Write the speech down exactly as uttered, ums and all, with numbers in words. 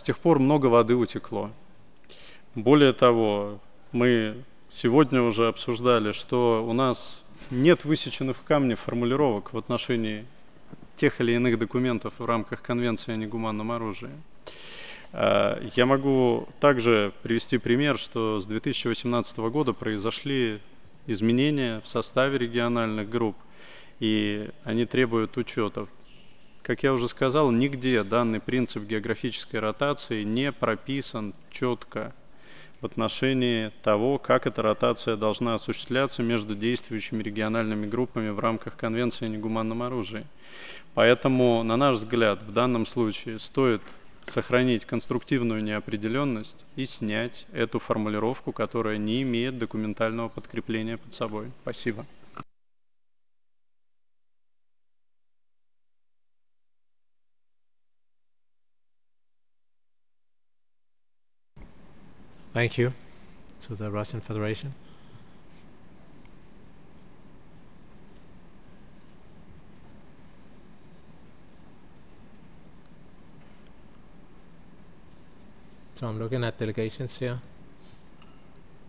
тех пор много воды утекло. Более того, мы сегодня уже обсуждали, что у нас нет высеченных в камне формулировок в отношении тех или иных документов в рамках Конвенции о негуманном оружии. Я могу также привести пример, что с две тысячи восемнадцатого года произошли изменения в составе региональных групп, и они требуют учета. Как я уже сказал, нигде данный принцип географической ротации не прописан четко в отношении того, как эта ротация должна осуществляться между действующими региональными группами в рамках Конвенции о негуманном оружии. Поэтому, на наш взгляд, в данном случае стоит сохранить конструктивную неопределенность и снять эту формулировку, которая не имеет документального подкрепления под собой. Спасибо. Thank you to the Russian Federation. So I'm looking at delegations here.